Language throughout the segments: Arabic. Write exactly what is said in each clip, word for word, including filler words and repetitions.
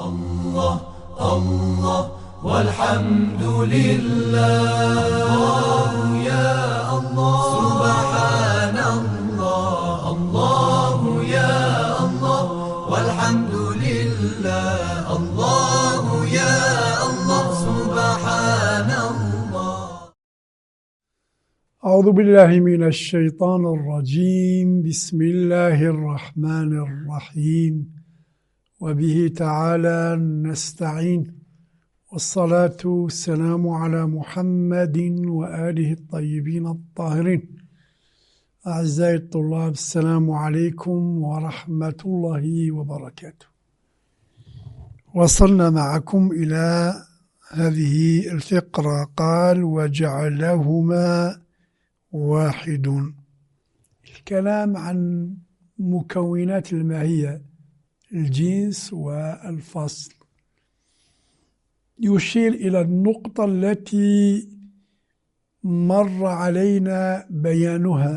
الله الله والحمد لله، الله يا الله سبحان الله، الله يا الله والحمد لله، الله يا الله سبحان الله. أعوذ بالله من الشيطان الرجيم. بسم الله الرحمن الرحيم، وبه تعالى نستعين، والصلاة والسلام على محمد وآله الطيبين الطاهرين. أعزائي الطلاب، السلام عليكم ورحمة الله وبركاته. وصلنا معكم إلى هذه الفقرة. قال وجعلهما واحد. الكلام عن مكونات الماهية، الجنس والفصل. يشير إلى النقطة التي مر علينا بيانها،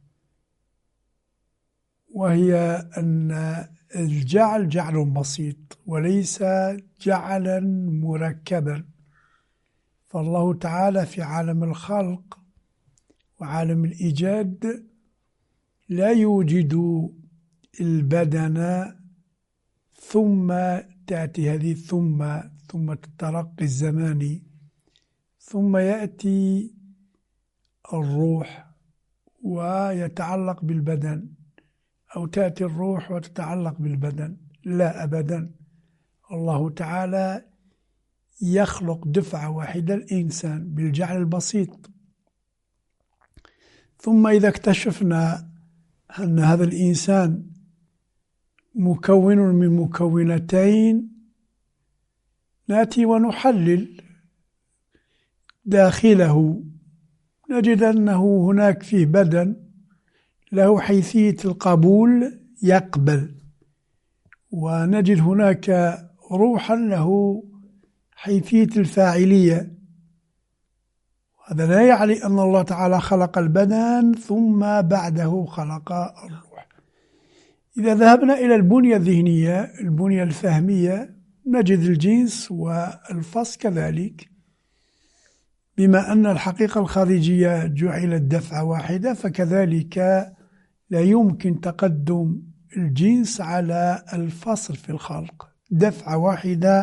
وهي أن الجعل جعل بسيط وليس جعلا مركبا. فالله تعالى في عالم الخلق وعالم الإيجاد لا يوجد البدن ثم تأتي هذه ثم ثم الترقي الزماني، ثم يأتي الروح ويتعلق بالبدن، أو تأتي الروح وتتعلق بالبدن. لا أبدا، الله تعالى يخلق دفعة واحدة الإنسان بالجعل البسيط، ثم إذا اكتشفنا أن هذا الإنسان مكون من مكونتين، نأتي ونحلل داخله، نجد أنه هناك فيه بدن له حيثية القبول يقبل، ونجد هناك روحا له حيثية الفاعلية. هذا لا يعني أن الله تعالى خلق البدن ثم بعده خلق الروح. إذا ذهبنا إلى البنية الذهنية، البنية الفهمية، نجد الجنس والفصل كذلك، بما أن الحقيقة الخارجية جعلت دفعة واحدة، فكذلك لا يمكن تقدم الجنس على الفصل في الخلق. دفعة واحدة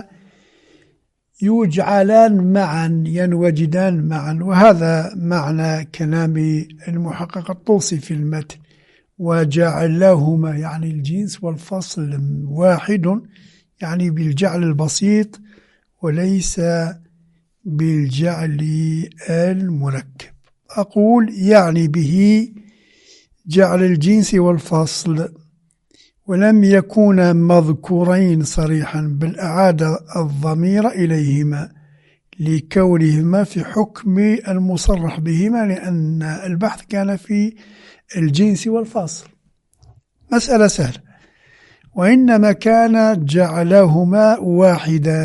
يجعلان معا، ينوجدان معا، وهذا معنى كلام المحقق الطوسي في المتن. وجعلهما يعني الجنس والفصل واحد، يعني بالجعل البسيط وليس بالجعل المركب. أقول يعني به جعل الجنس والفصل، ولم يكونا مذكورين صريحا، بل أعاد الضمير إليهما لكونهما في حكم المصرح بهما، لأن البحث كان في الجنس والفصل. مسألة سهلة. وإنما كان جعلهما واحدا،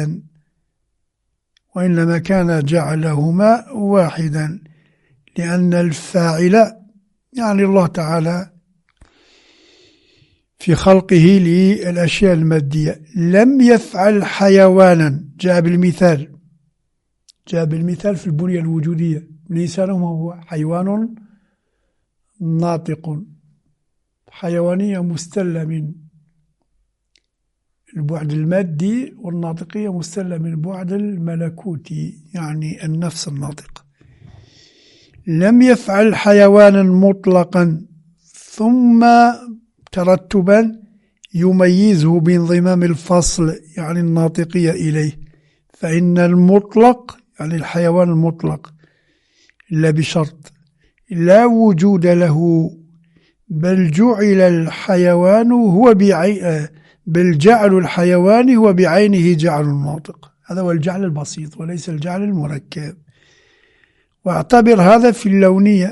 وإنما كان جعلهما واحدا لأن الفاعل يعني الله تعالى في خلقه للأشياء المادية لم يفعل حيوانا. جاء بالمثال، جاء بالمثال في البنية الوجودية. الإنسان هو حيوان ناطق، حيوانية مستلة من البعد المادي، والناطقية مستلة من البعد الملكوتي، يعني النفس الناطق. لم يفعل حيوانا مطلقا ثم ترتبا يميزه بانضمام الفصل يعني الناطقية إليه، فإن المطلق يعني الحيوان المطلق إلا بشرط لا وجود له، بل جعل الحيوان هو بعين بل جعل الحيوان هو بعينه جعل الناطق. هذا هو الجعل البسيط وليس الجعل المركب. واعتبر هذا في اللونية.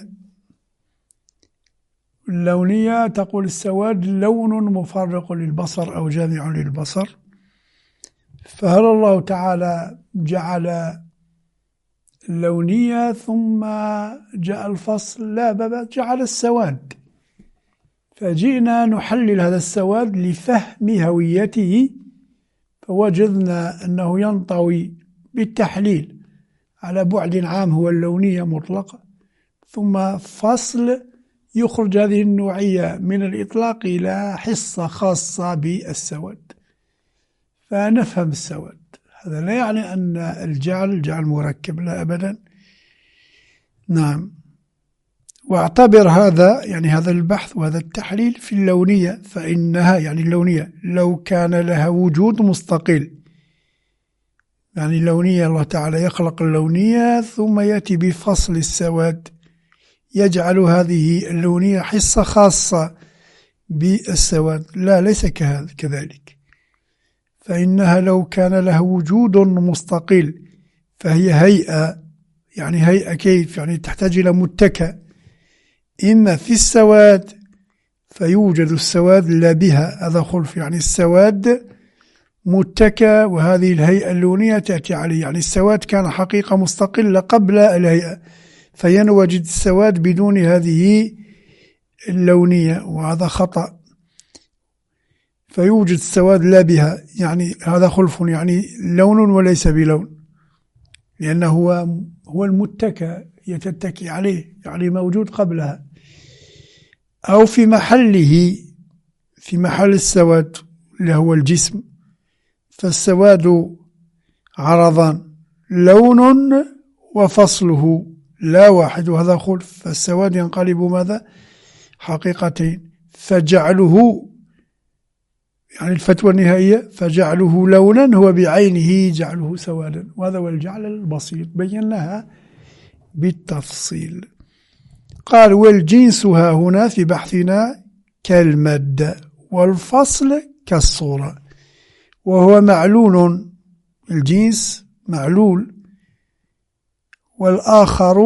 اللونية تقول السواد لون مفرق للبصر أو جامع للبصر، فهل الله تعالى جعل اللونية ثم جاء الفصل؟ لا، بل جعل السواد. فجئنا نحلل هذا السواد لفهم هويته فوجدنا أنه ينطوي بالتحليل على بعد عام هو اللونية مطلقة، ثم فصل يخرج هذه النوعية من الإطلاق إلى حصة خاصة بالسواد، فنفهم السواد. هذا لا يعني أن الجعل جعل مركب، لا أبدا. نعم. واعتبر هذا يعني هذا البحث وهذا التحليل في اللونية، فإنها يعني اللونية لو كان لها وجود مستقل، يعني اللونية الله تعالى يخلق اللونية ثم يأتي بفصل السواد، يجعل هذه اللونية حصة خاصة بالسواد. لا، ليس كذلك، فإنها لو كان لها وجود مستقل فهي هيئة، يعني هيئة كيف؟ يعني تحتاج إلى متكأ، إما في السواد فيوجد السواد لا بها، هذا خلف، يعني السواد متكأ وهذه الهيئة اللونية تأتي عليه، يعني السواد كان حقيقة مستقلة قبل الهيئة، فينوجد السواد بدون هذه اللونية، وهذا خطأ. فيوجد السواد لا بها، يعني هذا خلف، يعني لون وليس بلون، لأنه هو هو المتكأ يتتكي عليه، يعني موجود قبلها. أو في محله، في محل السواد اللي هو الجسم، فالسواد عرضان، لون وفصله لا واحد، وهذا خلف، فالسواد ينقلب ماذا؟ حقيقتين. فجعله يعني الفتوى النهائية فجعله لونا هو بعينه جعله سوادا، وهذا هو الجعل البسيط بيناها بالتفصيل. قال والجنس ها هنا في بحثنا كالمادة والفصل كالصورة، وهو معلول، الجنس معلول، والآخر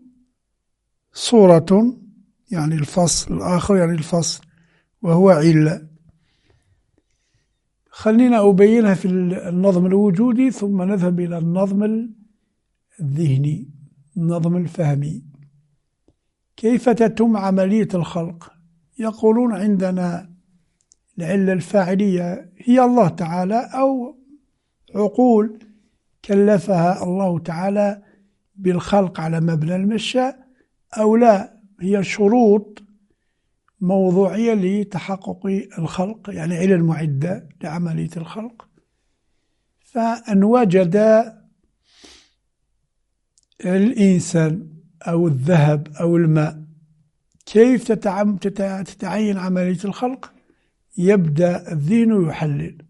صورة يعني الفصل، الآخر يعني الفصل، وهو علة. خلينا أبينها في النظم الوجودي ثم نذهب إلى النظم الذهني، النظم الفهمي. كيف تتم عملية الخلق؟ يقولون عندنا العلة الفاعلية هي الله تعالى، أو عقول كلفها الله تعالى بالخلق على مبنى المشاء، أو لا، هي شروط موضوعية لتحقق الخلق، يعني علل معدة لعملية الخلق. فأن وجد الإنسان أو الذهب أو الماء، كيف تتعين عملية الخلق؟ يبدأ الذهن يحلل.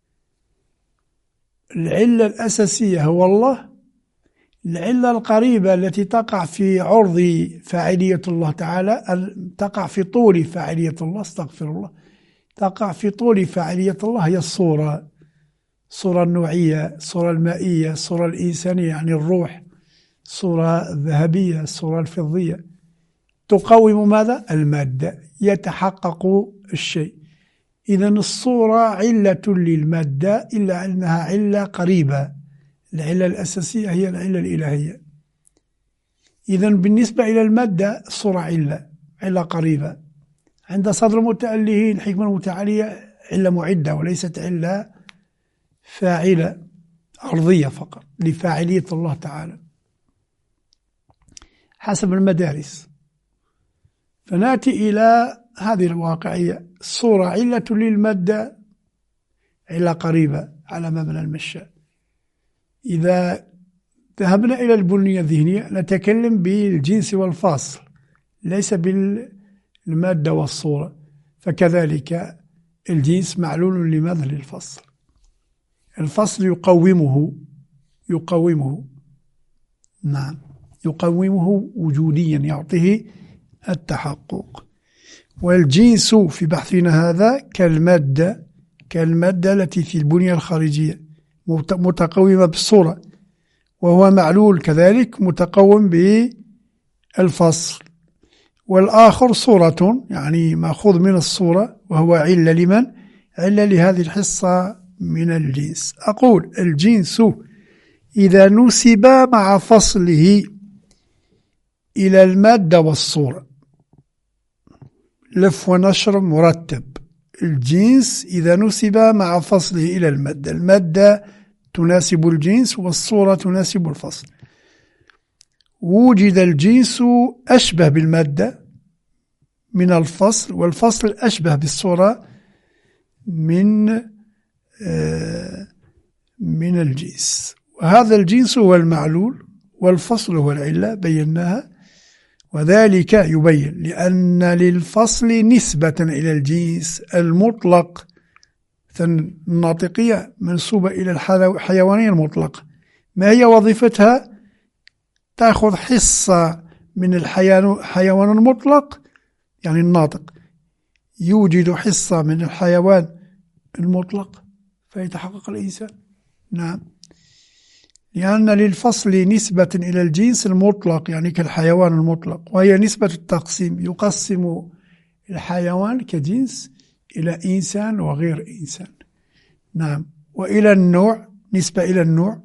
العلة الأساسية هو الله، العلة القريبة التي تقع في عرض فاعلية الله تعالى، تقع في طول فاعلية الله، استغفر الله، تقع في طول فاعلية الله، هي الصورة، الصورة النوعية، الصورة المائية، الصورة الإنسانية يعني الروح، الصورة الذهبية، الصورة الفضية، تقوم ماذا؟ المادة، يتحقق الشيء. إذن الصورة علة للمادة، إلا أنها علة قريبة، العلة الأساسية هي العلة الإلهية. إذن بالنسبة إلى المادة الصورة علة، علة قريبة. عند صدر المتألهين الحكمة المتعالية علة معدة وليست علة فاعلة أرضية فقط لفاعلية الله تعالى حسب المدارس. فنأتي إلى هذه الواقعية، الصورة علة للمادة، علة قريبة على مبنى المشاء. إذا ذهبنا إلى البنية الذهنية نتكلم بالجنس والفاصل، ليس بالمادة والصورة. فكذلك الجنس معلول لماذا؟ للفصل. الفصل يقومه يقومه نعم يقومه وجوديا، يعطيه التحقق. والجنس في بحثنا هذا كالمادة، كالمادة التي في البنية الخارجية متقومة بالصورة، وهو معلول كذلك متقوم بالفصل. والآخر صورة يعني مأخوذ من الصورة، وهو علة لمن؟ علة لهذه الحصة من الجنس. أقول الجنس إذا نسب مع فصله إلى المادة والصورة، لف ونشر مرتب، الجنس إذا نسب مع فصله إلى المادة. المادة تناسب الجنس والصورة تناسب الفصل. وجد الجنس أشبه بالمادة من الفصل، والفصل أشبه بالصورة من من الجنس، وهذا الجنس هو المعلول والفصل هو العلة بيناها. وذلك يبين لأن للفصل نسبة إلى الجنس المطلق، الناطقية منسوبة إلى الحيوانية المطلقة. ما هي وظيفتها؟ تأخذ حصة من الحيوان المطلق، يعني الناطق يوجد حصة من الحيوان المطلق فيتحقق الإنسان. نعم، لأن للفصل نسبة إلى الجنس المطلق، يعني كالحيوان المطلق، وهي نسبة التقسيم، يقسم الحيوان كجنس إلى إنسان وغير إنسان. نعم. وإلى النوع، نسبة إلى النوع،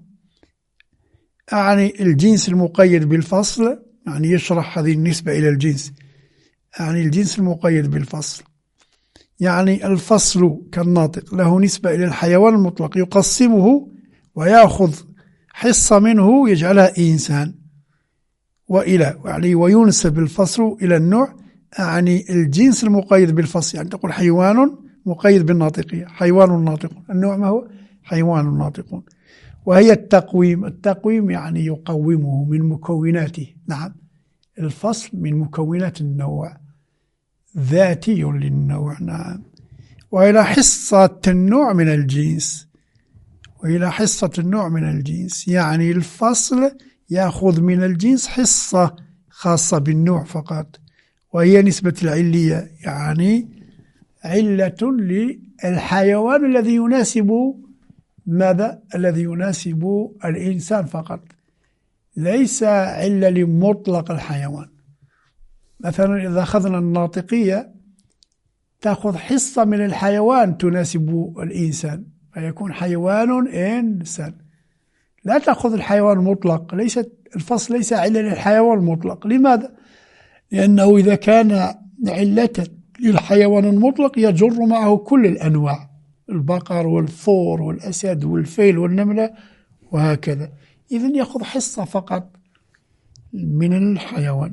يعني الجنس المقيد بالفصل، يعني يشرح هذه النسبة إلى الجنس، يعني الجنس المقيد بالفصل، يعني الفصل كالناطق له نسبة إلى الحيوان المطلق يقسمه ويأخذ حصة منه يجعلها إنسان. وإلى يعني وينسب الفصل إلى النوع، يعني الجنس المقيد بالفصل، يعني تقول حيوان مقيد بالناطقية، حيوان ناطق. النوع ما هو؟ حيوان ناطق. وهي التقويم، التقويم يعني يقومه من مكوناته. نعم، الفصل من مكونات النوع، ذاتي للنوع. نعم. وإلى حصة النوع من الجنس، وإلى حصة النوع من الجنس، يعني الفصل يأخذ من الجنس حصة خاصة بالنوع فقط، وهي نسبة العلية، يعني علة للحيوان الذي يناسب ماذا؟ الذي يناسب الإنسان فقط، ليس علة لمطلق الحيوان. مثلا إذا أخذنا الناطقية تأخذ حصة من الحيوان تناسب الإنسان فيكون حيوان إنسان، لا تأخذ الحيوان المطلق. ليست الفصل ليس علة للحيوان المطلق. لماذا؟ لأنه إذا كان علة للحيوان المطلق يجر معه كل الأنواع، البقر والثور والأسد والفيل والنملة وهكذا. إذن يأخذ حصة فقط من الحيوان.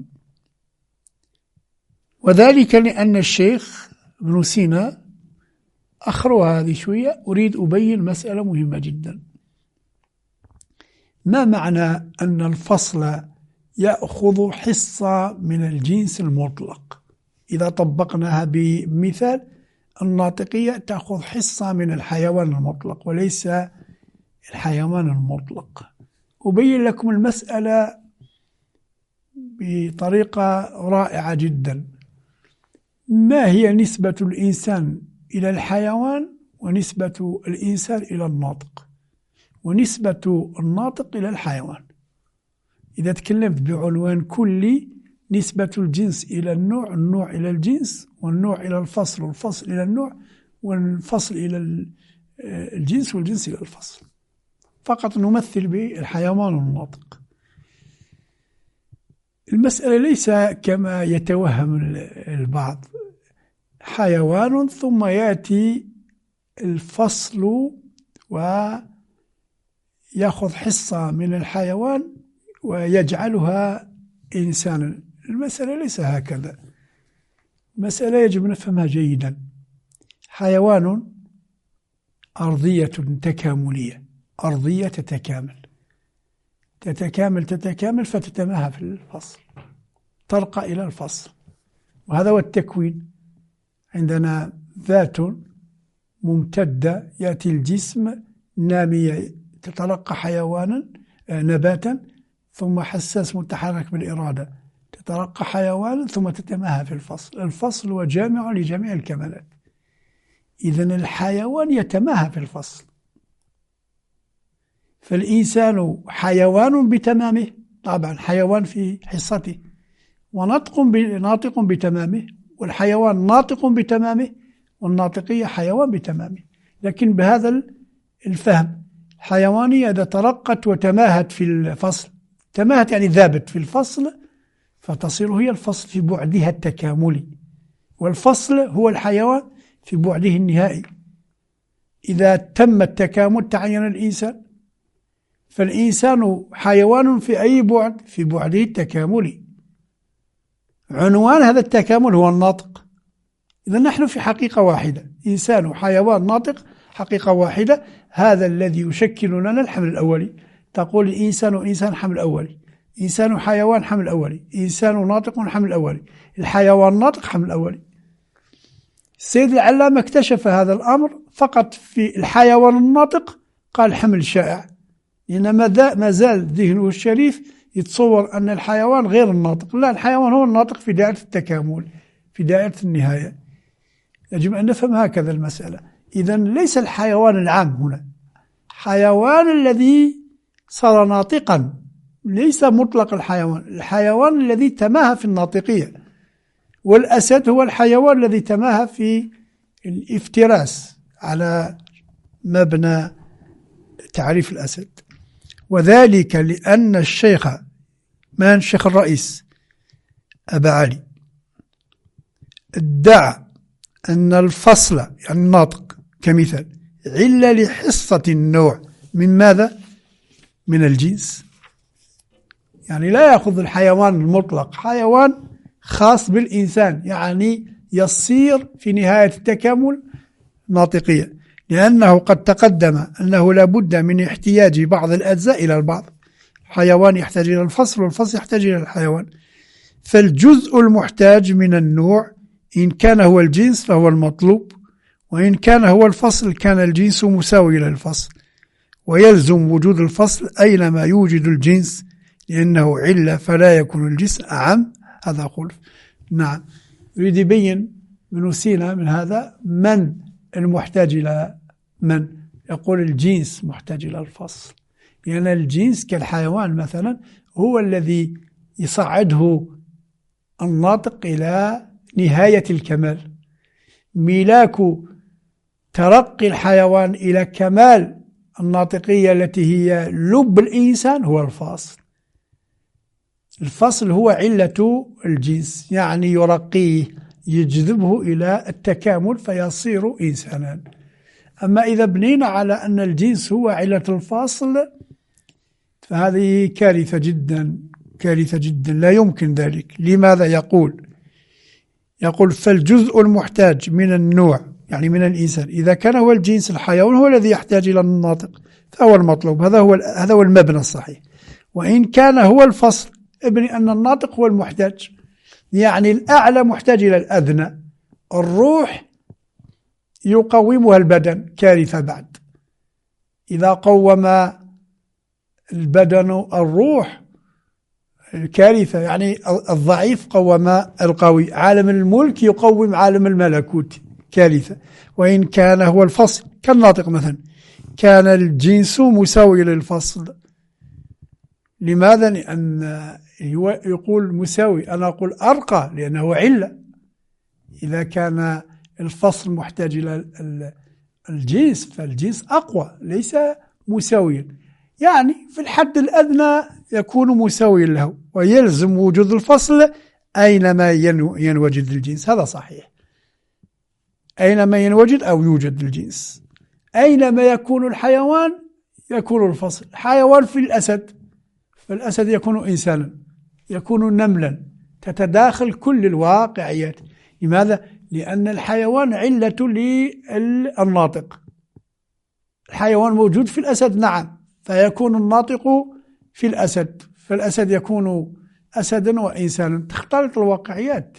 وذلك لأن الشيخ ابن سينا أخرها هذه شوية، أريد أبين مسألة مهمة جدا. ما معنى أن الفصل يأخذ حصة من الجنس المطلق؟ إذا طبقناها بمثال، الناطقية تأخذ حصة من الحيوان المطلق وليس الحيوان المطلق. أبين لكم المسألة بطريقة رائعة جدا. ما هي نسبة الإنسان إلى الحيوان ونسبة الإنسان إلى الناطق ونسبة الناطق إلى الحيوان؟ إذا تكلمت بعنوان كلي، نسبة الجنس إلى النوع، النوع إلى الجنس، والنوع إلى الفصل، والفصل إلى النوع، والفصل إلى الجنس، والجنس إلى الفصل. فقط نمثل بالحيوان الناطق. المسألة ليس كما يتوهم البعض، حيوان ثم يأتي الفصل ويأخذ حصة من الحيوان ويجعلها إنسانا. المسألة ليس هكذا. المسألة يجب نفهمها جيدا. حيوان أرضية تكاملية، أرضية تتكامل تتكامل تتكامل فتتماهى في الفصل، ترقى إلى الفصل. وهذا هو التكوين. عندنا ذات ممتدة، يأتي الجسم نامية تتلقى حيوانا نباتا، ثم حساس متحرك بالإرادة تتلقى حيوانا، ثم تتماهى في الفصل. الفصل هو جامع لجميع الكمالات. إذن الحيوان يتماهى في الفصل. فالإنسان حيوان بتمامه، طبعا حيوان في حصته، وناطق ناطق بتمامه، والحيوان ناطق بتمامه، والناطقية حيوان بتمامه. لكن بهذا الفهم، الحيوانية إذا ترقت وتماهت في الفصل، تماهت يعني ذابت في الفصل، فتصير هي الفصل في بعدها التكاملي، والفصل هو الحيوان في بعده النهائي. إذا تم التكامل تعين الإنسان، فالإنسان حيوان في أي بعد؟ في بعده التكاملي. عنوان هذا التكامل هو الناطق. إذا نحن في حقيقة واحدة، إنسان وحيوان ناطق حقيقة واحدة. هذا الذي يشكل لنا الحمل الأولي. تقول إنسان وإنسان حمل أولي، إنسان وحيوان حمل أولي، إنسان ناطق حمل أولي، الحيوان ناطق حمل أولي. السيد العلامة اكتشف هذا الأمر فقط في الحيوان الناطق، قال حمل شائع، لأن ما زال ذهنه الشريف يتصور أن الحيوان غير الناطق. لا، الحيوان هو الناطق في دائرة التكامل، في دائرة النهاية. يجب أن نفهم هكذا المسألة. إذن ليس الحيوان العام هنا، حيوان الذي صار ناطقا، ليس مطلق الحيوان، الحيوان الذي تماهى في الناطقية. والأسد هو الحيوان الذي تماهى في الافتراس على مبنى تعريف الأسد. وذلك لأن الشيخ من الشيخ الرئيس أبا علي ادعى أن الفصل يعني الناطق كمثال علة لحصة النوع من ماذا؟ من الجنس. يعني لا يأخذ الحيوان المطلق، حيوان خاص بالإنسان، يعني يصير في نهاية التكامل ناطقية، لأنه قد تقدم أنه لا بد من احتياج بعض الأجزاء إلى البعض. الحيوان يحتاج إلى الفصل والفصل يحتاج إلى الحيوان. فالجزء المحتاج من النوع إن كان هو الجنس فهو المطلوب، وإن كان هو الفصل كان الجنس مساوي للفصل. ويلزم وجود الفصل أينما يوجد الجنس، لأنه علة فلا يكون الجنس أعم. هذا خلف. نعم، يريد يبين من سينا من هذا من المحتاج إلى من. يقول الجنس محتاج إلى الفصل، لأن الجنس كالحيوان مثلا هو الذي يصعده الناطق إلى نهاية الكمال. ملاك ترقي الحيوان إلى كمال الناطقية التي هي لب الإنسان هو الفصل. الفصل هو علة الجنس، يعني يرقيه، يجذبه إلى التكامل فيصير إنسانا. أما إذا بنينا على أن الجنس هو علة الفصل فهذه كارثة جدا، كارثة جدا، لا يمكن ذلك. لماذا؟ يقول يقول فالجزء المحتاج من النوع يعني من الإنسان إذا كان هو الجنس الحيوان هو الذي يحتاج إلى الناطق فهو المطلوب. هذا هو هذا هو المبنى الصحيح. وإن كان هو الفصل ابني أن الناطق هو المحتاج، يعني الأعلى محتاج إلى الأدنى. الروح يقومها البدن، كارثة بعد. إذا قوم البدن الروح كارثة، يعني الضعيف قوم القوي. عالم الملك يقوم عالم الملكوت، كارثة. وإن كان هو الفصل كالناطق مثلا كان الجنس مساوي للفصل. لماذا؟ لأن يقول مساوي، أنا أقول أرقى لأنه علة. إذا كان الفصل محتاج إلى الجنس فالجنس أقوى ليس مساويا، يعني في الحد الأدنى يكون مساويا له. ويلزم وجود الفصل أينما ينوجد الجنس. هذا صحيح، أينما ينوجد أو يوجد الجنس. أينما يكون الحيوان يكون الفصل. حيوان في الأسد، فالأسد يكون إنسانا، يكون نملا، تتداخل كل الواقعيات. لماذا؟ لأن الحيوان علة للناطق. الحيوان موجود في الأسد نعم، فيكون الناطق في الأسد، فالأسد يكون أسدا وإنسانا، تختلط الواقعيات.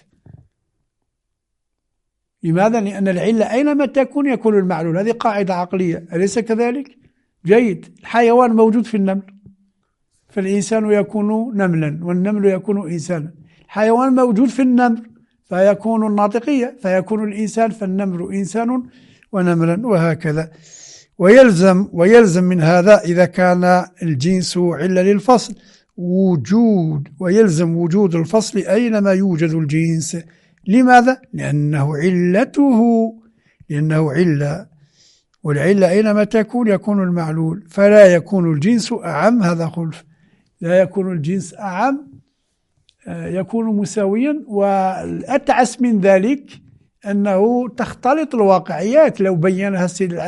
لماذا؟ لأن العلة أينما تكون يكون المعلول. هذه قاعدة عقلية، أليس كذلك؟ جيد. الحيوان موجود في النمل، فالإنسان يكون نملا والنمل يكون إنسانا. الحيوان موجود في النمر فيكون الناطقية، فيكون الإنسان، فالنمر إنسان ونملا، وهكذا. ويلزم ويلزم من هذا إذا كان الجنس علة للفصل وجود ويلزم وجود الفصل أينما يوجد الجنس. لماذا؟ لأنه علته، لأنه علة، والعلة أينما تكون يكون المعلول، فلا يكون الجنس أعم. هذا خلف. لا يكون الجنس أعم، يكون مساويا. والأتعس من ذلك أنه تختلط الواقعيات. لو بينها السيد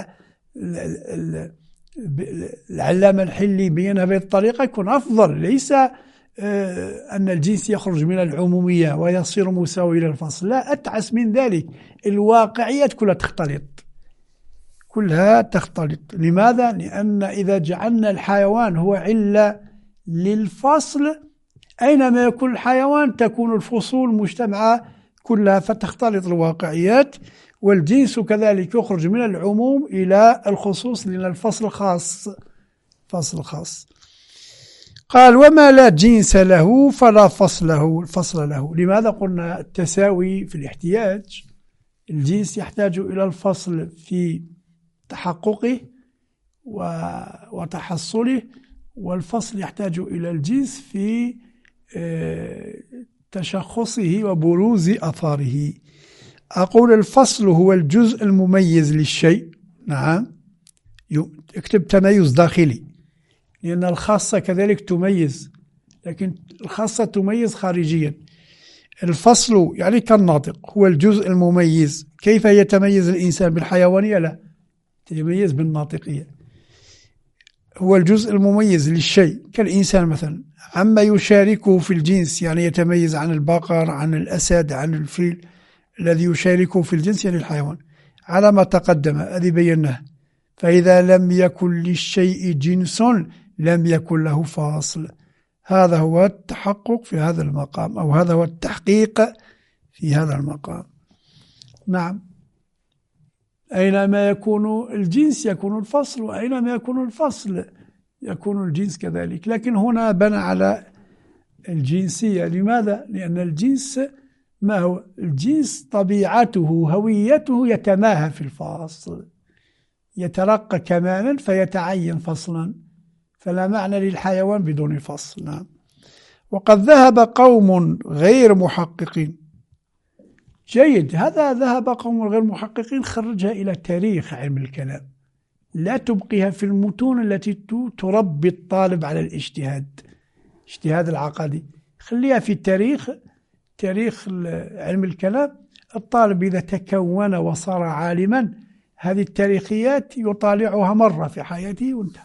العلامة الحلي بينها بهذه الطريقة يكون أفضل. ليس أن الجنس يخرج من العمومية ويصير مساوي إلى الفصل، لا، أتعس من ذلك. الواقعيات كلها تختلط، كلها تختلط. لماذا؟ لأن إذا جعلنا الحيوان هو علة للفصل، أينما يكون الحيوان تكون الفصول مجتمعة كلها، فتختلط الواقعيات. والجنس كذلك يخرج من العموم إلى الخصوص، لأن الفصل خاص، فصل خاص. قال: وما لا جنس له فلا فصل له الفصل له. لماذا قلنا التساوي في الاحتياج؟ الجنس يحتاج إلى الفصل في تحققه وتحصله، والفصل يحتاج إلى الجنس في تشخصه وبروز أثاره. أقول الفصل هو الجزء المميز للشيء. نعم، اكتب تميز داخلي، لأن الخاصة كذلك تميز، لكن الخاصة تميز خارجيا. الفصل يعني كالناطق هو الجزء المميز. كيف يتميز الإنسان بالحيوانية؟ لا، يتميز بالناطقية. هو الجزء المميز للشيء كالإنسان مثلا، عما يشاركه في الجنس، يعني يتميز عن البقر، عن الأسد، عن الفيل. الذي يشاركه في الجنس يعني الحيوان، على ما تقدم هذه بيناه. فإذا لم يكن للشيء جنس لم يكن له فاصل. هذا هو التحقق في هذا المقام، أو هذا هو التحقيق في هذا المقام. نعم، أينما يكون الجنس يكون الفصل، وأينما يكون الفصل يكون الجنس كذلك. لكن هنا بنى على الجنسية. لماذا؟ لأن الجنس ما هو؟ الجنس طبيعته هويته يتماهى في الفصل، يترقى كمالا فيتعين فصلا، فلا معنى للحيوان بدون فصل. نعم. وقد ذهب قوم غير محققين. جيد، هذا ذهب قوم غير محققين، خرجها إلى تاريخ علم الكلام، لا تبقيها في المتون التي تربي الطالب على الاجتهاد، اجتهاد العقدي. خليها في التاريخ، تاريخ علم الكلام. الطالب إذا تكون وصار عالما، هذه التاريخيات يطالعها مرة في حياته وانتهى.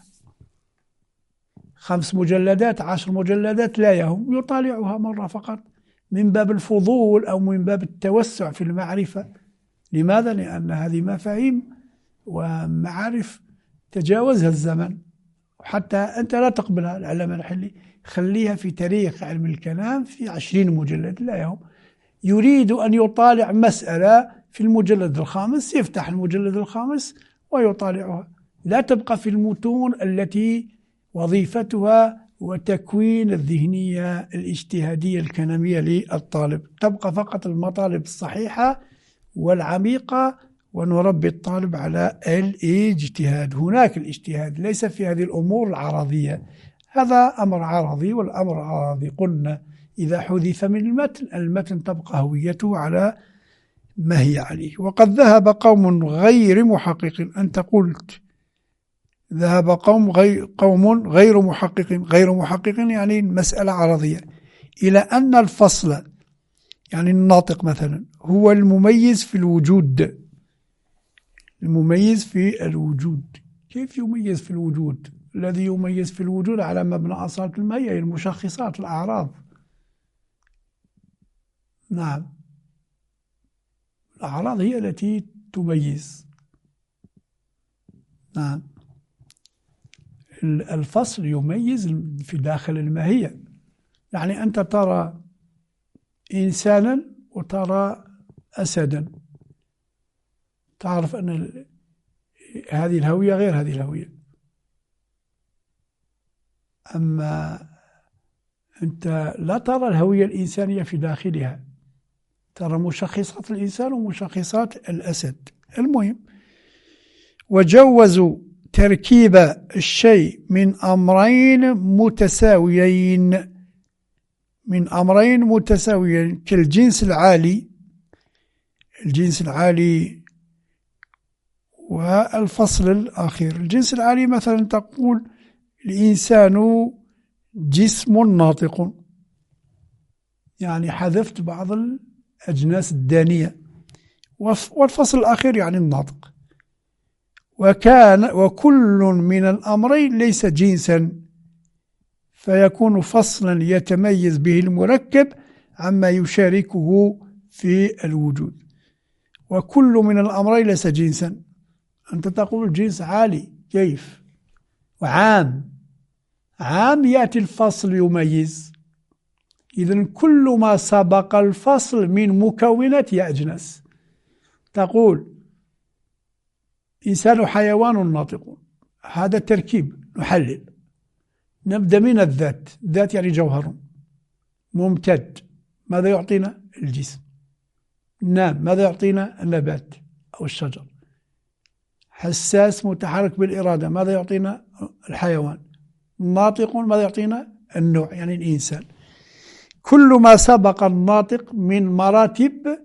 خمس مجلدات، عشر مجلدات لا يهم، يطالعها مرة فقط من باب الفضول أو من باب التوسع في المعرفة. لماذا؟ لأن هذه مفاهيم ومعارف تجاوزها الزمن، حتى أنت لا تقبلها. العلامة الحلي خليها في تاريخ علم الكلام في عشرين مجلد لا يهم. يريد أن يطالع مسألة في المجلد الخامس، يفتح المجلد الخامس ويطالعها. لا تبقى في المتون التي وظيفتها وتكوين الذهنية الاجتهادية الكلامية للطالب. تبقى فقط المطالب الصحيحة والعميقة، ونربي الطالب على الاجتهاد. هناك الاجتهاد ليس في هذه الأمور العرضية، هذا أمر عرضي، والأمر عرضي قلنا إذا حذف من المتن، المتن تبقى هويته على ما هي عليه. وقد ذهب قوم غير محقق. أنت قلت ذهب قوم غير, قوم غير محقق. غير محقق يعني مسألة عرضية، إلى أن الفصل يعني الناطق مثلا هو المميز في الوجود. المميز في الوجود. كيف يميز في الوجود؟ الذي يميز في الوجود على مبنى أصالة الماهية، المشخصات، الأعراض. نعم، الأعراض هي التي تميز. نعم، الفصل يميز في داخل الماهية. يعني أنت ترى إنسانا وترى أسدا، تعرف أن هذه الهوية غير هذه الهوية. أما أنت لا ترى الهوية الإنسانية في داخلها، ترى مشخصات الإنسان ومشخصات الأسد. المهم، وجوزوا تركيب الشيء من أمرين متساويين، من أمرين متساويين كالجنس العالي، الجنس العالي والفصل الأخير. الجنس العالي مثلا تقول الإنسان جسم ناطق، يعني حذفت بعض الأجناس الدانية، والفصل الأخير يعني الناطق. وكان وكل من الأمرين ليس جنسا، فيكون فصلا يتميز به المركب عما يشاركه في الوجود. وكل من الأمرين ليس جنسا، أنت تقول جنس عالي كيف؟ وعام عام يأتي الفصل يميز. إذن كل ما سبق الفصل من مكونات هي أجناس. تقول إنسان حيوان ناطق، هذا تركيب نحلل. نبدأ من الذات، الذات يعني جوهر ممتد، ماذا يعطينا؟ الجسم. نام، ماذا يعطينا؟ النبات أو الشجر. حساس متحرك بالإرادة، ماذا يعطينا؟ الحيوان. ناطق، ماذا يعطينا؟ النوع يعني الإنسان. كل ما سبق الناطق من مراتب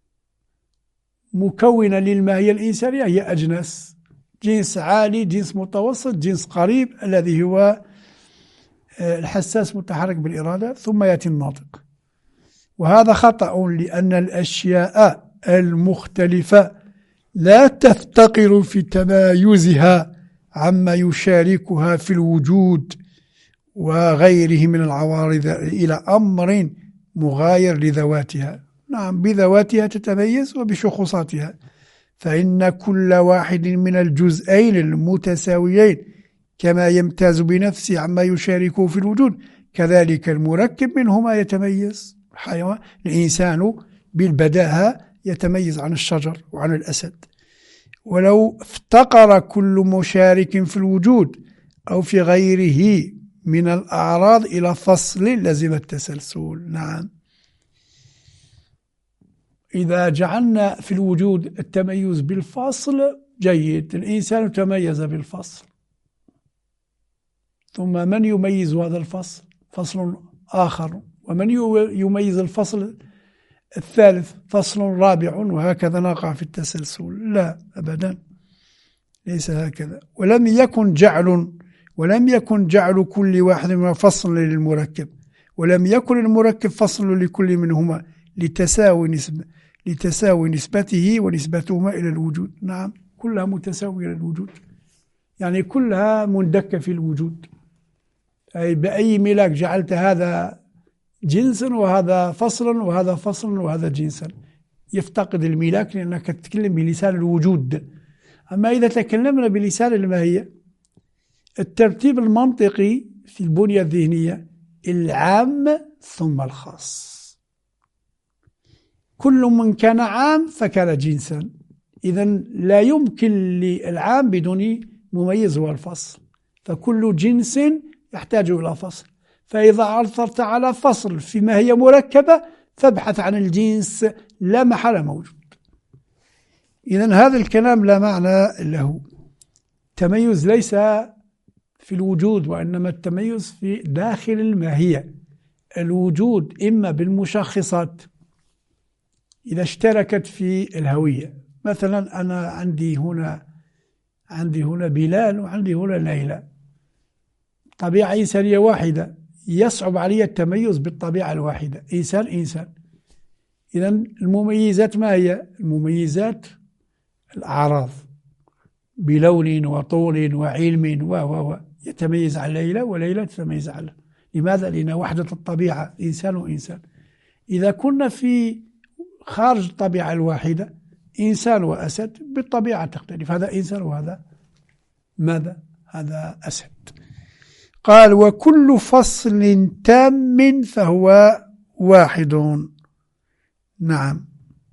مكونة للماهية الإنسانية هي أجناس، جنس عالي، جنس متوسط، جنس قريب، الذي هو الحساس متحرك بالإرادة، ثم يأتي الناطق. وهذا خطأ، لأن الأشياء المختلفة لا تفتقر في تمايزها عما يشاركها في الوجود وغيره من العوارض إلى أمر مغاير لذواتها. نعم، بذواتها تتميز وبشخوصاتها، فإن كل واحد من الجزئين المتساويين كما يمتاز بنفسه عما يشاركه في الوجود، كذلك المركب منهما يتميز. الحيوان الإنسان بالبداهة يتميز عن الشجر وعن الأسد. ولو افتقر كل مشارك في الوجود أو في غيره من الأعراض إلى فصل لزم التسلسل. نعم، إذا جعلنا في الوجود التميز بالفصل جيد، الإنسان تميز بالفصل، ثم من يميز هذا الفصل؟ فصل آخر، ومن يميز الفصل الثالث؟ فصل رابع، وهكذا نقع في التسلسل. لا أبدا، ليس هكذا. ولم يكن جعل ولم يكن جعل كل واحد منهما فصل للمركب، ولم يكن المركب فصل لكل منهما لتساوي نسبة لتساوي نسبته ونسبتهما إلى الوجود. نعم، كلها متساوية إلى الوجود، يعني كلها مندكة في الوجود. أي بأي ملاك جعلت هذا جنسا وهذا فصلا وهذا فصلا وهذا جنسا، يفتقد الملاك لأنك تتكلم بلسان الوجود. أما إذا تكلمنا بلسان الماهية، الترتيب المنطقي في البنية الذهنية العام ثم الخاص. كل من كان عام فكان جنسا، إذن لا يمكن للعام بدون مميز هو الفصل، فكل جنس يحتاج إلى فصل. فإذا عثرت على فصل فيما هي مركبة فابحث عن الجنس، لا محل موجود. إذن هذا الكلام لا معنى له. التميز ليس في الوجود، وإنما التميز في داخل الماهية. الوجود إما بالمشخصات إذا اشتركت في الهوية، مثلا أنا عندي هنا عندي هنا بلال وعندي هنا ليلى، طبيعة إنسانية واحدة، يصعب علي التميز بالطبيعة الواحدة، إنسان إنسان. إذن المميزات ما هي؟ المميزات الأعراض بلون وطول وعلم و و و يتميز عن ليلى وليلى تتميز عنه. لماذا؟ لأن وحدة الطبيعة إنسان وإنسان. إذا كنا في خارج الطبيعة الواحدة إنسان وأسد بالطبيعة تختلف، هذا إنسان وهذا ماذا؟ هذا أسد. قال وكل فصل تام فهو واحد. نعم،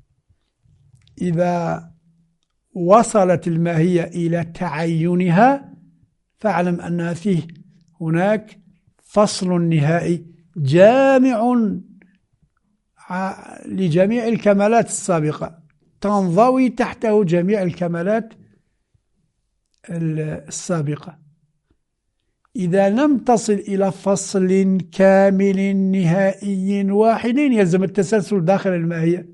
إذا وصلت الماهية إلى تعينها فاعلم أن فيه هناك فصل نهائي جامع لجميع الكمالات السابقة، تنضوي تحته جميع الكمالات السابقة. إذا لم تصل إلى فصل كامل نهائي واحد يلزم التسلسل داخل الماهية.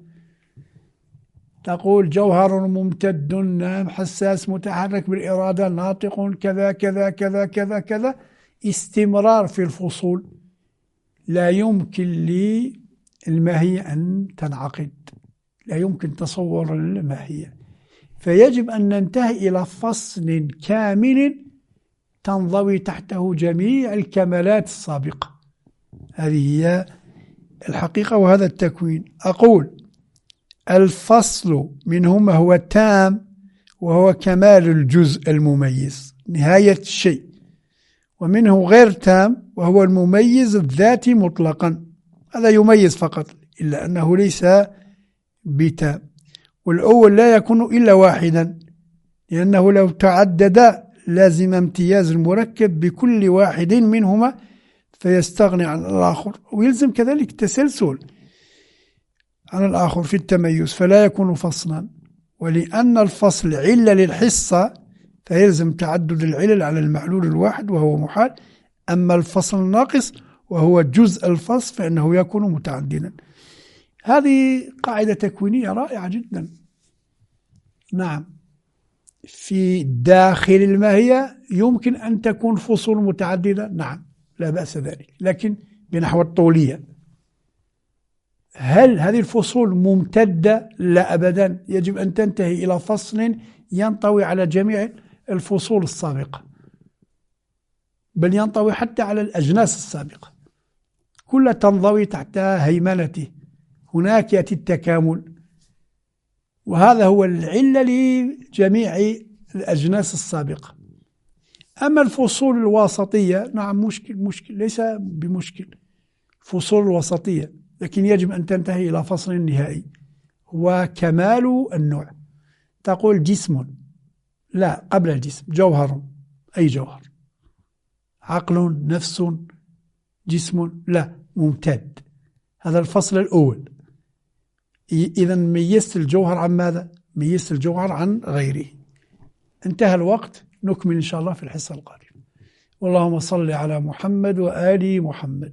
تقول جوهر ممتد نام حساس متحرك بالإرادة ناطق كذا كذا كذا كذا كذا، استمرار في الفصول، لا يمكن للماهية أن تنعقد، لا يمكن تصور الماهية. فيجب أن ننتهي إلى فصل كامل تنضوي تحته جميع الكمالات السابقة. هذه هي الحقيقة وهذا التكوين. أقول الفصل منه ما هو تام وهو كمال الجزء المميز نهاية الشيء، ومنه غير تام وهو المميز الذاتي مطلقا، هذا يميز فقط إلا أنه ليس بتام. والأول لا يكون إلا واحدا، لأنه لو تعدد لازم امتياز المركب بكل واحد منهما فيستغني عن الآخر، ويلزم كذلك التسلسل عن الآخر في التميز، فلا يكون فصلا. ولأن الفصل علة للحصة فيلزم تعدد العلل على المعلول الواحد وهو محال. أما الفصل الناقص وهو جزء الفصل فإنه يكون متعددا. هذه قاعدة تكوينية رائعة جدا. نعم، في داخل الماهية يمكن أن تكون فصول متعددة، نعم لا بأس ذلك، لكن بنحو الطولية. هل هذه الفصول ممتدة؟ لا أبدا، يجب أن تنتهي إلى فصل ينطوي على جميع الفصول السابقة، بل ينطوي حتى على الأجناس السابقة، كلها تنضوي تحت هيمنته. هناك يأتي التكامل، وهذا هو العلة لجميع الأجناس السابقة. أما الفصول الوسطية نعم مشكل مشكل ليس بمشكل، فصول الوسطية، لكن يجب أن تنتهي إلى فصل نهائي هو كمال النوع. تقول جسم، لا، قبل الجسم جوهر، أي جوهر، عقل، نفس، جسم، لا، ممتد. هذا الفصل الأول. إذا ميزت الجوهر عن ماذا؟ ميزت الجوهر عن غيره. انتهى الوقت، نكمل إن شاء الله في الحصة القادمة. اللهم صل على محمد وآل محمد.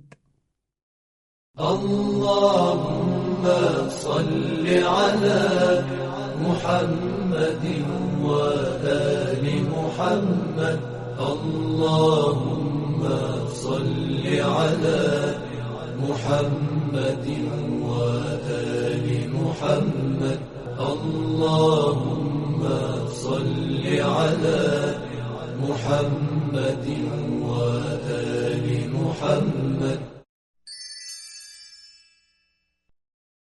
اللهم صل على محمد وآل محمد. اللهم صل على محمد وآل محمد. اللهم صل على محمد وآل محمد.